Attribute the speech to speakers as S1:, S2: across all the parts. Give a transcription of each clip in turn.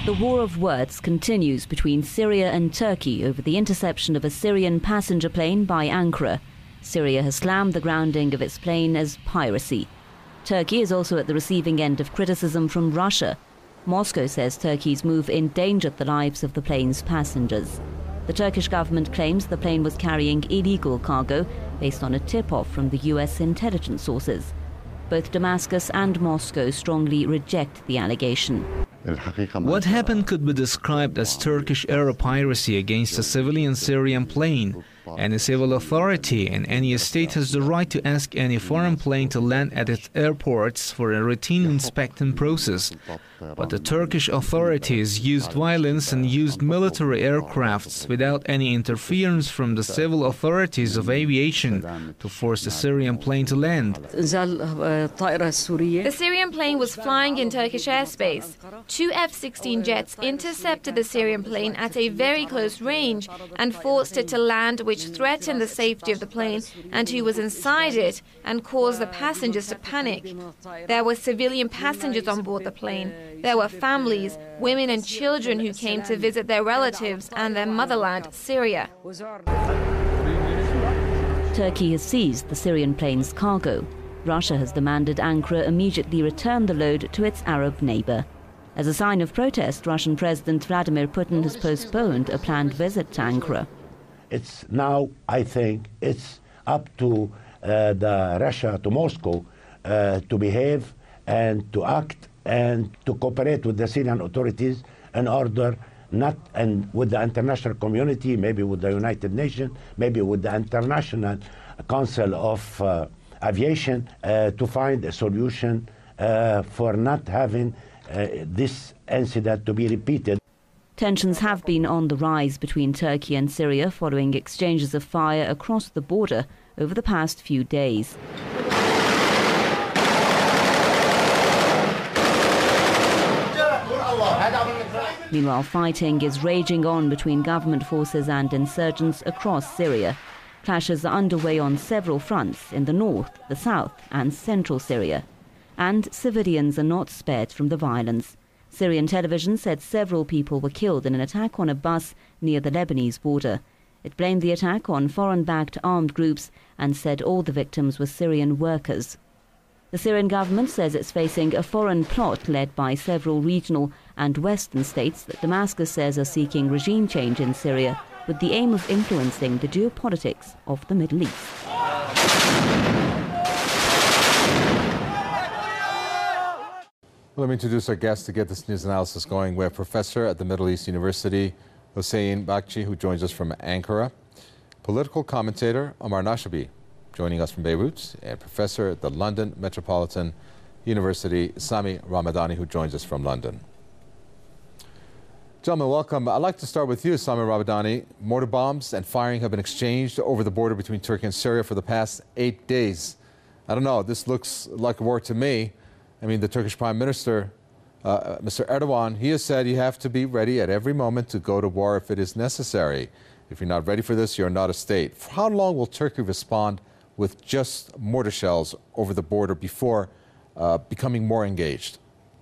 S1: The war of words continues between Syria and Turkey over the interception of a Syrian passenger plane by Ankara. Syria has slammed the grounding of its plane as piracy. Turkey is also at the receiving end of criticism from Russia. Moscow says Turkey's move endangered the lives of the plane's passengers. The Turkish government claims the plane was carrying illegal cargo based on a tip-off from the US intelligence sources. Both Damascus and Moscow strongly reject the allegation.
S2: What happened could be described as Turkish air piracy against a civilian Syrian plane. Any civil authority in any state has the right to ask any foreign plane to land at its airports for a routine inspection process. But the Turkish authorities used violence and used military aircrafts without any interference from the civil authorities of aviation to force the Syrian plane to land.
S3: The Syrian plane was flying in Turkish airspace. Two F-16 jets intercepted the Syrian plane at a very close range and forced it to land, which threatened the safety of the plane and who was inside it and caused the passengers to panic. There were civilian passengers on board the plane. There were families, women and children who came to visit their relatives and their motherland, Syria.
S1: Turkey has seized the Syrian plane's cargo. Russia has demanded Ankara immediately return the load to its Arab neighbor. As a sign of protest, Russian President Vladimir Putin has postponed a planned visit to Ankara.
S4: It's now, I think, it's up to Russia, to Moscow, to behave and to act and to cooperate with the Syrian authorities in order and with the international community, maybe with the United Nations, maybe with the International Council of Aviation, to find a solution for not having this incident to be repeated.
S1: Tensions have been on the rise between Turkey and Syria following exchanges of fire across the border over the past few days. Meanwhile, fighting is raging on between government forces and insurgents across Syria. Clashes are underway on several fronts in the north, the south and central Syria. And civilians are not spared from the violence. Syrian television said several people were killed in an attack on a bus near the Lebanese border. It blamed the attack on foreign-backed armed groups and said all the victims were Syrian workers. The Syrian government says it's facing a foreign plot led by several regional and western states that Damascus says are seeking regime change in Syria with the aim of influencing the geopolitics of the Middle East.
S5: Let me introduce our guest to get this news analysis going. We have Professor at the Middle East University, Hossein Bakci, who joins us from Ankara, political commentator Omar Nashabi, joining us from Beirut, and Professor at the London Metropolitan University, Sami Ramadani, who joins us from London. Gentlemen, welcome. I'd like to start with you, Sami Ramadani. Mortar bombs and firing have been exchanged over the border between Turkey and Syria for the past 8 days. I don't know, this looks like a war to me. I mean, the Turkish Prime Minister, Mr. Erdogan, he has said you have to be ready at every moment to go to war if it is necessary. If you're not ready for this, you're not a state. For how long will Turkey respond with just mortar shells over the border before becoming more engaged?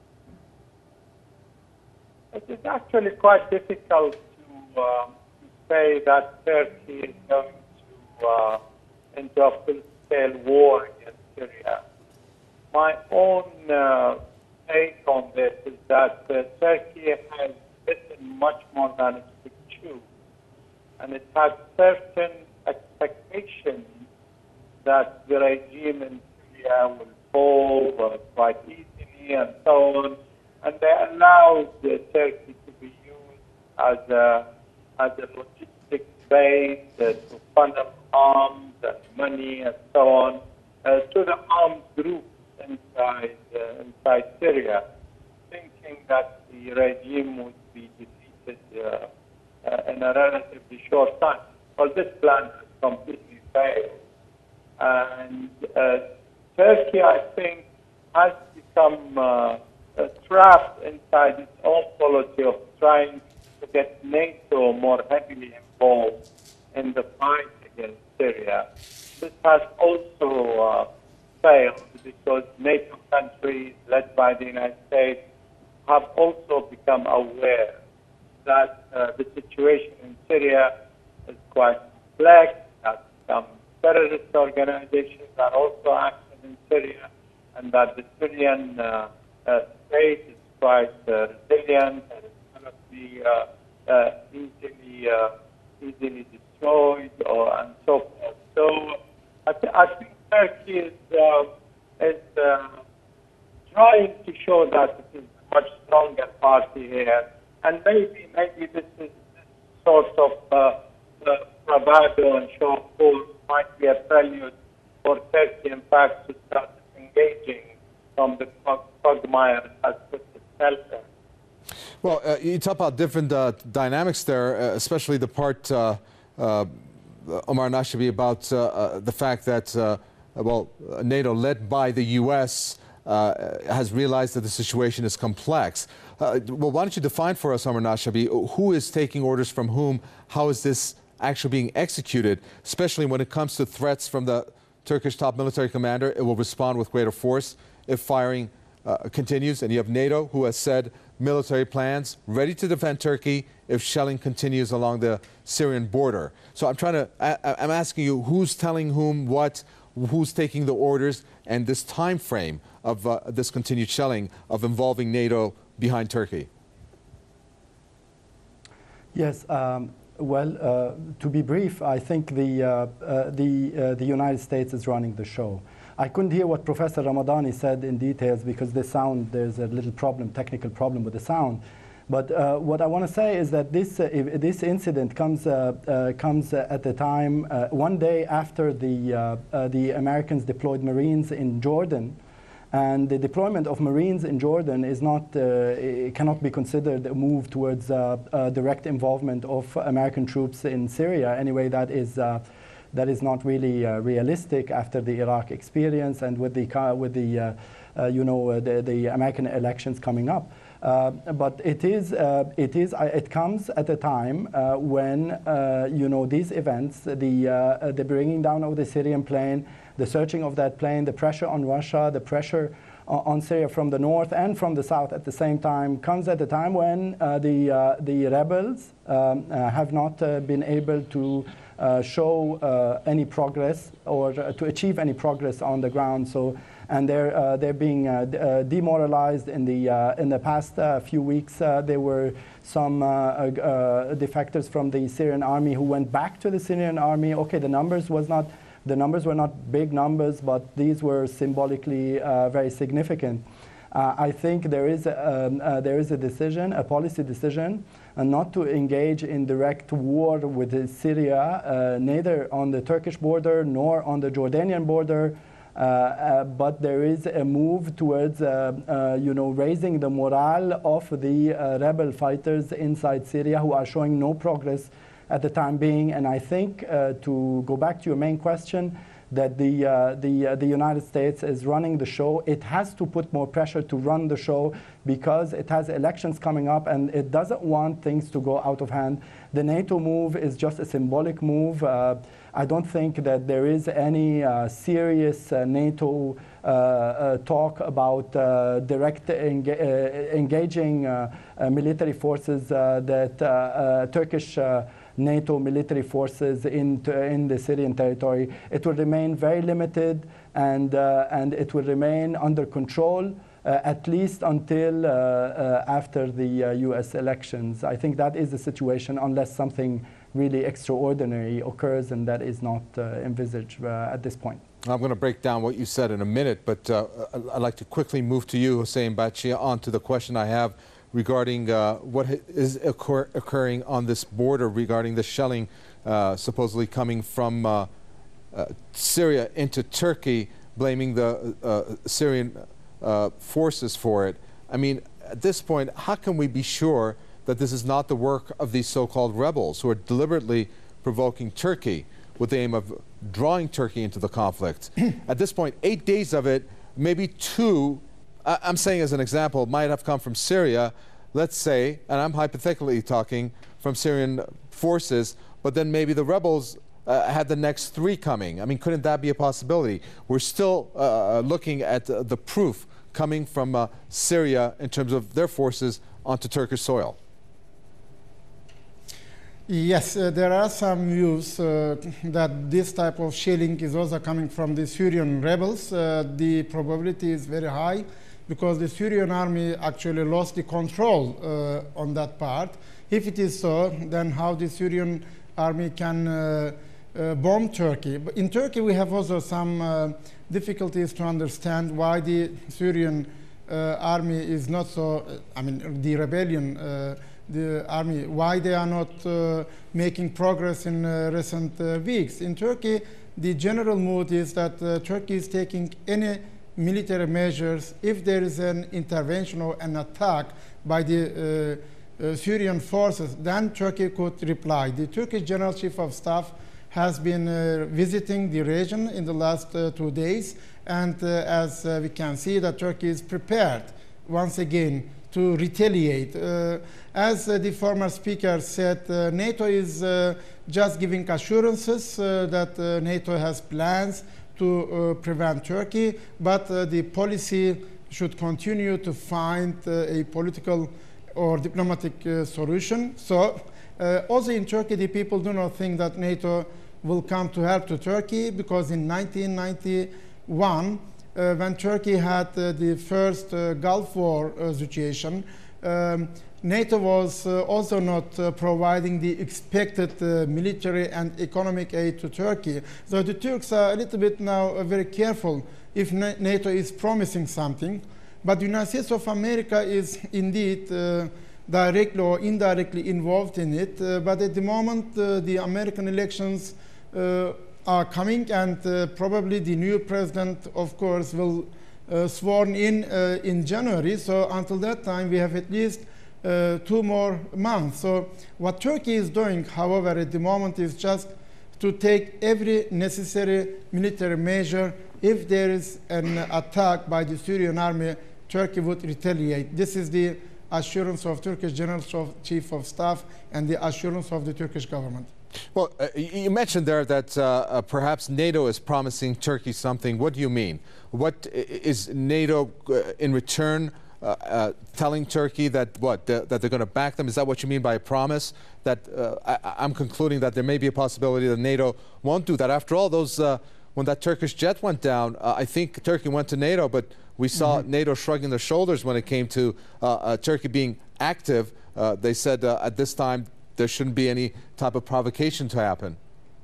S6: It is actually quite difficult to say that Turkey is going to into a full-scale war against Syria. My own take on this is that Turkey has bitten much more than it could chew, and it had certain expectations that the regime in Syria will fall quite easily and so on, and they allowed Turkey to be used as a logistic base to funnel arms and money and so on to the armed groups inside Syria, thinking that the regime would be defeated in a relatively short time. Well, this plan has completely failed. And Turkey, I think, has become trapped inside its own policy of trying to get NATO more heavily involved in the fight against Syria. This has also failed because NATO countries led by the United States have also become aware that the situation in Syria is quite complex, that some terrorist organizations are also active in Syria, and that the Syrian state is quite resilient and it's going to be easily destroyed and so forth. So I think Turkey is trying to show that it is a much stronger party here, and maybe this sort of bravado and show of force might be a prelude for Turkey, in fact, to start engaging from the quagmire it has put itself in.
S5: Well, you talk about different dynamics there, especially the part, Omar Nashabi, about the fact that, NATO, led by the U.S., has realized that the situation is complex. Well, why don't you define for us, Omar Nashabi, who is taking orders from whom? How is this actually being executed, especially when it comes to threats from the Turkish top military commander? It will respond with greater force if firing continues. And you have NATO, who has said military plans ready to defend Turkey if shelling continues along the Syrian border. So I'm asking you, who's telling whom what, who's taking the orders, and this time frame of this continued shelling of involving NATO behind Turkey?
S7: Yes. To be brief, I think the United States is running the show. I couldn't hear what Professor Ramadani said in details because there's a little technical problem with the sound. But what I want to say is that this incident comes at the time, one day after the Americans deployed Marines in Jordan. And the deployment of Marines in Jordan is it cannot be considered a move towards direct involvement of American troops in Syria. Anyway, that is not really realistic after the Iraq experience and with the American elections coming up. But it comes at a time when these events, the bringing down of the Syrian plane, the searching of that plane, the pressure on Russia, the pressure on Syria from the north and from the south at the same time, comes at a time when the rebels have not been able to show any progress or to achieve any progress on the ground. So, and they're being demoralized. In the past few weeks, there were some defectors from the Syrian army who went back to the Syrian army. Okay, the numbers were not big numbers, but these were symbolically very significant. I think there is a decision, a policy decision, not to engage in direct war with Syria, neither on the Turkish border nor on the Jordanian border. But there is a move towards, raising the morale of the rebel fighters inside Syria who are showing no progress at the time being. And I think, to go back to your main question, that the United States is running the show. It has to put more pressure to run the show because it has elections coming up and it doesn't want things to go out of hand. The NATO move is just a symbolic move. I don't think that there is any serious NATO talk about direct engaging military forces that Turkish NATO military forces in the Syrian territory. It will remain very limited and it will remain under control at least until after the US elections. I think that is the situation unless something really extraordinary occurs, and that is not envisaged at this point.
S5: I'm going to break down what you said in a minute, but I'd like to quickly move to you, Hossein Batshia, on to the question I have regarding what is occurring on this border regarding the shelling supposedly coming from Syria into Turkey, blaming the Syrian forces for it. I mean, at this point, how can we be sure that this is not the work of these so-called rebels who are deliberately provoking Turkey with the aim of drawing Turkey into the conflict? At this point, 8 days of it, maybe 2, I'm saying as an example, might have come from Syria, let's say, and I'm hypothetically talking, from Syrian forces, but then maybe the rebels had the next 3 coming. I mean, couldn't that be a possibility? We're still looking at the proof coming from Syria in terms of their forces onto Turkish soil?
S8: Yes, there are some views that this type of shelling is also coming from the Syrian rebels. The probability is very high because the Syrian army actually lost the control on that part. If it is so, then how the Syrian army can bomb Turkey? But in Turkey, we have also some difficulties to understand why the Syrian army is not so, the rebellion, the army, why they are not making progress in recent weeks. In Turkey, the general mood is that Turkey is taking any military measures if there is an intervention or an attack by the Syrian forces, then Turkey could reply. The Turkish General Chief of Staff has been visiting the region in the last 2 days, and as we can see that Turkey is prepared once again to retaliate. As the former speaker said, NATO is just giving assurances that NATO has plans to prevent Turkey, but the policy should continue to find a political or diplomatic solution. So also in Turkey, the people do not think that NATO will come to help to Turkey, because in 1991, when Turkey had the first Gulf War situation, NATO was also not providing the expected military and economic aid to Turkey. So the Turks are a little bit now very careful if NATO is promising something. But the United States of America is indeed directly or indirectly involved in it. But at the moment, the American elections are coming, and probably the new president, of course, will sworn in January. So until that time, we have at least 2 more months. So what Turkey is doing, however, at the moment is just to take every necessary military measure. If there is an attack by the Syrian army, Turkey would retaliate. This is the assurance of Turkish General Chief of Staff and the assurance of the Turkish government.
S5: Well, you mentioned there that perhaps NATO is promising Turkey something. What do you mean? What is NATO in return telling Turkey that that they're going to back them? Is that what you mean by a promise? That I'm concluding that there may be a possibility that NATO won't do that. After all, those when that Turkish jet went down, I think Turkey went to NATO, but we saw NATO shrugging their shoulders when it came to Turkey being active. They said at this time there shouldn't be any type of provocation to happen.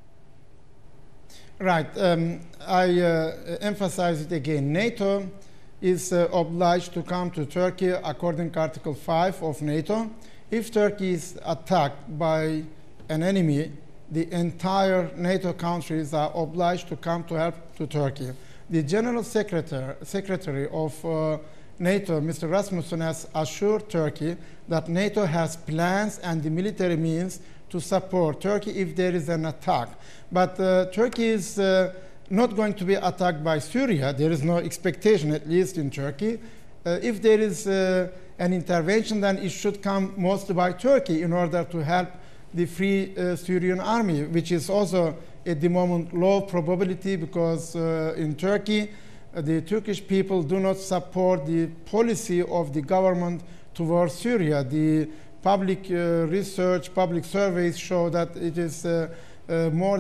S8: Right. I emphasize it again. NATO is obliged to come to Turkey according to Article 5 of NATO. If Turkey is attacked by an enemy, the entire NATO countries are obliged to come to help to Turkey. The General Secretary of NATO, Mr. Rasmussen, has assured Turkey that NATO has plans and the military means to support Turkey if there is an attack. But Turkey is not going to be attacked by Syria. There is no expectation, at least in Turkey. If there is an intervention, then it should come mostly by Turkey in order to help the Free Syrian Army, which is also at the moment low probability, because in Turkey, the Turkish people do not support the policy of the government towards Syria. The public research, public surveys show that it is not more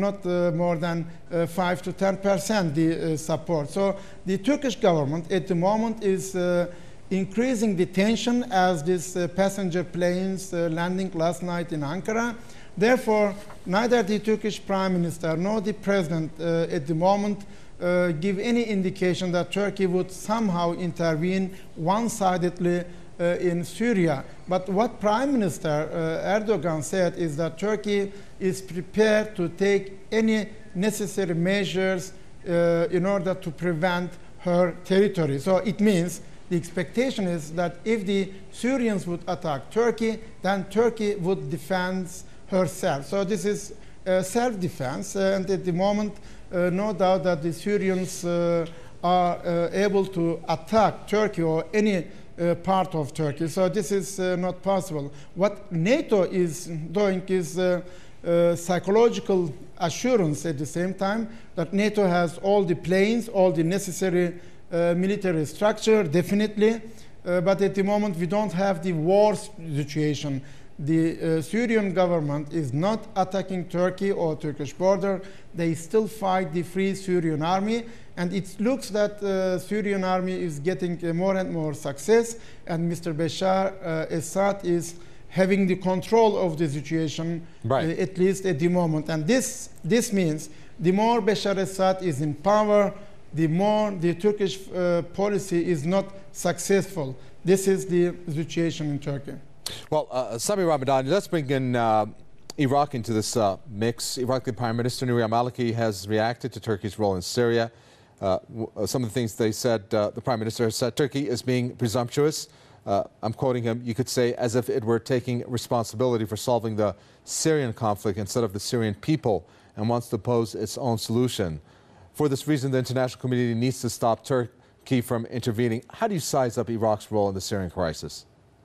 S8: than 5 to 10% the support. So the Turkish government at the moment is increasing the tension as these passenger planes landing last night in Ankara. Therefore, neither the Turkish Prime Minister nor the President at the moment give any indication that Turkey would somehow intervene one-sidedly in Syria. But what Prime Minister Erdogan said is that Turkey is prepared to take any necessary measures in order to prevent her territory. So it means the expectation is that if the Syrians would attack Turkey, then Turkey would defend herself. So this is self-defense, and at the moment, no doubt that the Syrians are able to attack Turkey or any part of Turkey. So this is not possible. What NATO is doing is psychological assurance at the same time that NATO has all the planes, all the necessary military structure, definitely. But at the moment, we don't have the war situation. The Syrian government is not attacking Turkey or Turkish border. They still fight the Free Syrian Army. And it looks that the Syrian army is getting more and more success. And Mr. Bashar Assad is having the control of the situation,
S5: right.
S8: At least at the moment. And this means the more Bashar Assad is in power, the more the Turkish policy is not successful. This is the situation in Turkey.
S5: Well, Sami Ramadani, let's bring in Iraq into this mix. Iraqi Prime Minister Nouri al-Maliki has reacted to Turkey's role in Syria. Some of the things they said, the Prime Minister has said, Turkey is being presumptuous. I'm quoting him, you could say, as if it were taking responsibility for solving the Syrian conflict instead of the Syrian people, and wants to pose its own solution. For this reason, the international community needs to stop Turkey from intervening. How do you size up Iraq's role in the Syrian crisis?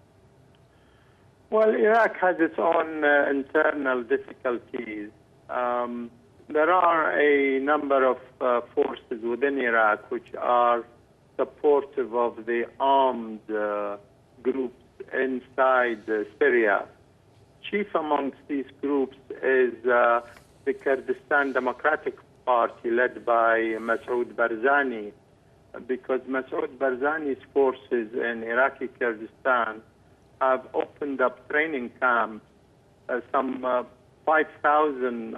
S6: Well, Iraq has its own internal difficulties. There are a number of forces within Iraq which are supportive of the armed groups inside Syria. Chief amongst these groups is the Kurdistan Democratic Party led by Masoud Barzani, because Masoud Barzani's forces in Iraqi Kurdistan have opened up training camps. About 5,000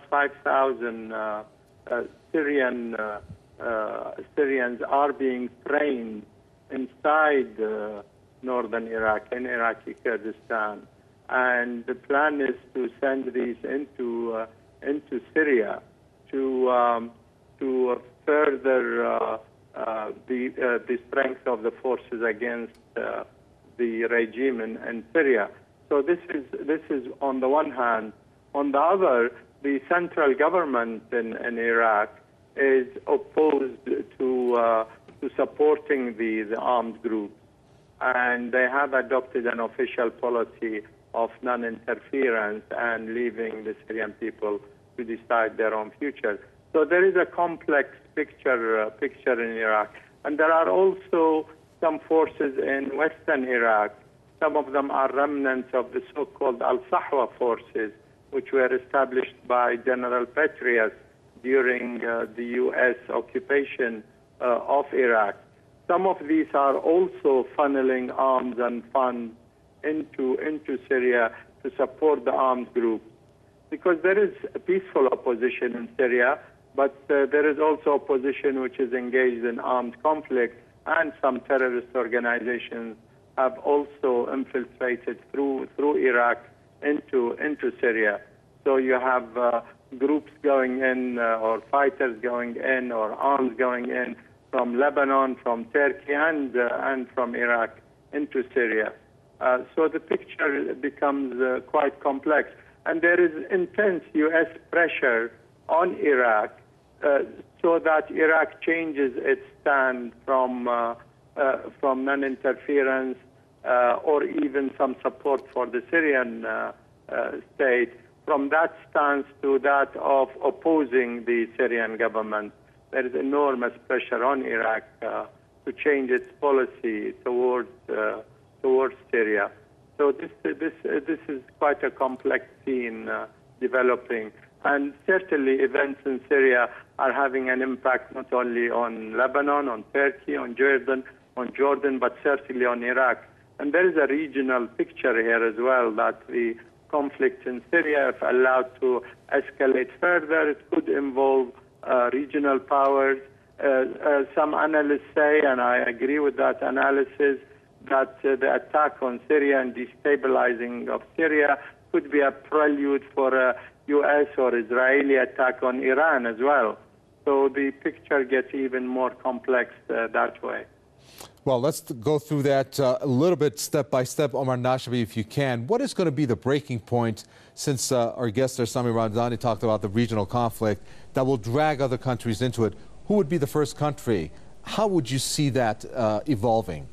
S6: Syrians are being trained inside northern Iraq and Iraqi Kurdistan, and the plan is to send these into Syria to further the strength of the forces against the regime in Syria. So this is on the one hand. On the other, the central government in Iraq is opposed to supporting the armed groups, and they have adopted an official policy of non-interference and leaving the Syrian people to decide their own future. So there is a complex picture in Iraq, and there are also some forces in western Iraq. Some of them are remnants of the so-called Al-Sahwa forces, which were established by General Petraeus during the U.S. occupation of Iraq. Some of these are also funneling arms and funds into Syria to support the armed groups, because there is a peaceful opposition in Syria, but there is also opposition which is engaged in armed conflict, and some terrorist organizations have also infiltrated through Iraq into Syria. So you have groups going in, or fighters going in, or arms going in from Lebanon, from Turkey, and from Iraq into Syria. So the picture becomes quite complex, and there is intense U.S. pressure on Iraq so that Iraq changes its stand from non-interference or even some support for the Syrian state, from that stance to that of opposing the Syrian government. There is enormous pressure on Iraq to change its policy towards Syria. So this is quite a complex scene developing, and certainly events in Syria are having an impact not only on Lebanon, on Turkey, on Jordan, but certainly on Iraq. And there is a regional picture here as well, that the conflict in Syria, if allowed to escalate further, it could involve regional powers. Some analysts say, and I agree with that analysis, that the attack on Syria and destabilizing of Syria could be a prelude for a U.S. or Israeli attack on Iran as well. So the picture gets even more complex that way.
S5: Well, let's go through that a little bit step by step. Omar Nashabi, if you can. What is going to be the breaking point, since our guest there, Sami Ramadani, talked about the regional conflict, that will drag other countries into it? Who would be the first country? How would you see that evolving?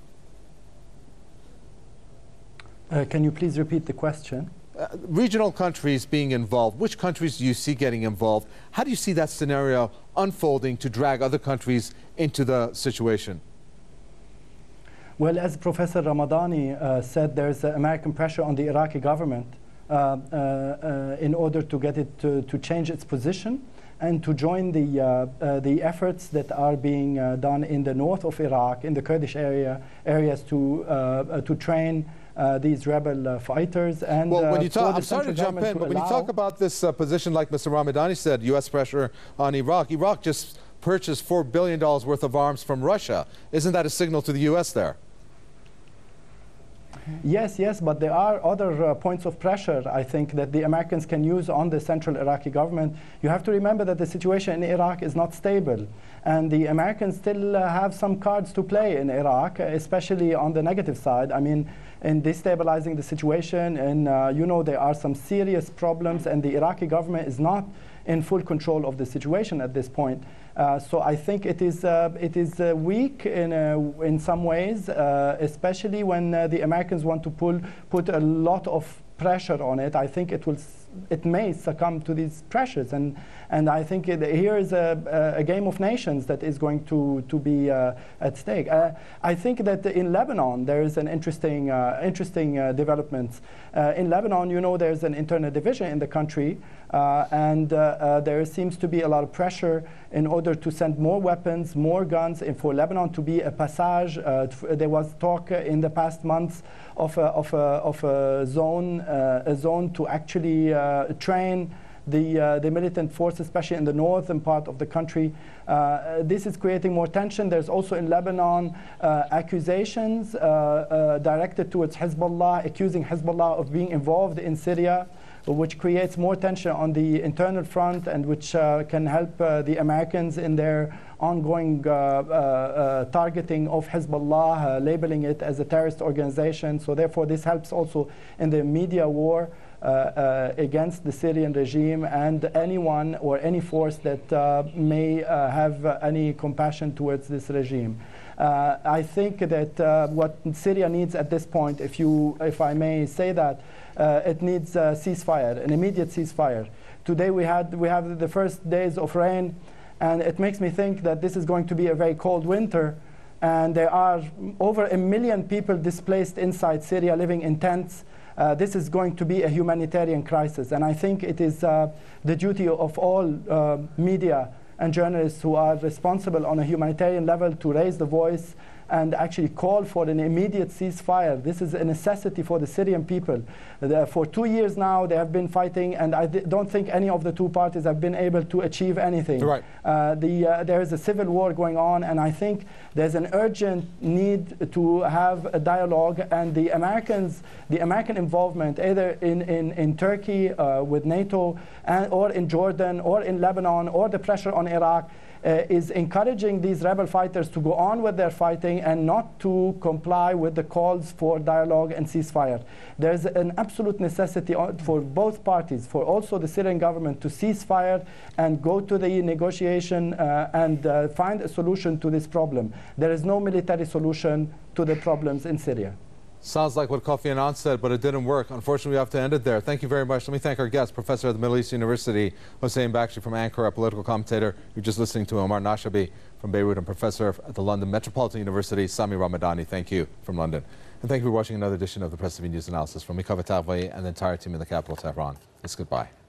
S7: Can you please repeat the question?
S5: Regional countries being involved. Which countries do you see getting involved? How do you see that scenario unfolding to drag other countries into the situation?
S7: Well, as Professor Ramadani said, there's American pressure on the Iraqi government in order to get it to change its position and to join the efforts that are being done in the north of Iraq, in the Kurdish areas to train these rebel fighters. And
S5: well, when you talk, I'm sorry to jump in, but when you talk about this position, like Mr. Ramadani said, U.S. pressure on Iraq, Iraq just purchased $4 billion worth of arms from Russia. Isn't that a signal to the U.S. there?
S7: Yes, yes, but there are other points of pressure, I think, that the Americans can use on the central Iraqi government. You have to remember that the situation in Iraq is not stable, and the Americans still have some cards to play in Iraq, especially on the negative side. I mean, in destabilizing the situation, and you know, there are some serious problems, and the Iraqi government is not in full control of the situation at this point. So I think it is weak in some ways, especially when the Americans want to put a lot of pressure on it. I think it may succumb to these pressures, and I think here is a game of nations that is going to be at stake. I think that in Lebanon there is an interesting developments. In Lebanon, you know, there's an internal division in the country, and there seems to be a lot of pressure in order to send more weapons, more guns, and for Lebanon to be a passage. There was talk in the past months of a zone to actually train the militant forces, especially in the northern part of the country. This is creating more tension. There's also in Lebanon accusations directed towards Hezbollah, accusing Hezbollah of being involved in Syria, which creates more tension on the internal front, and which can help the Americans in their ongoing targeting of Hezbollah, labeling it as a terrorist organization. So therefore this helps also in the media war against the Syrian regime and anyone or any force that may have any compassion towards this regime. I think that what Syria needs at this point, if I may say that, it needs a ceasefire, an immediate ceasefire. Today we have the first days of rain, and it makes me think that this is going to be a very cold winter, and there are over 1 million people displaced inside Syria living in tents. This is going to be a humanitarian crisis, and I think it is the duty of all media and journalists who are responsible on a humanitarian level to raise the voice and actually call for an immediate ceasefire. This is a necessity for the Syrian people. For 2 years now they have been fighting, and I don't think any of the two parties have been able to achieve anything.
S5: Right.
S7: There is a civil war going on, and I think there's an urgent need to have a dialogue, and the American involvement either in Turkey with NATO, or in Jordan, or in Lebanon, or the pressure on Iraq, is encouraging these rebel fighters to go on with their fighting and not to comply with the calls for dialogue and ceasefire. There's an absolute necessity for both parties, for also the Syrian government, to cease fire and go to the negotiation and find a solution to this problem. There is no military solution to the problems in Syria.
S5: Sounds like what Kofi Annan said, but it didn't work. Unfortunately, we have to end it there. Thank you very much. Let me thank our guest, Professor at the Middle East University, Hossein Bakhshi from Ankara, political commentator. You're just listening to Omar Nashabi from Beirut, and Professor at the London Metropolitan University, Sami Ramadani. Thank you from London. And thank you for watching another edition of the Press TV News Analysis from me, Kaveh Taghi, and the entire team in the capital, Tehran. It's goodbye.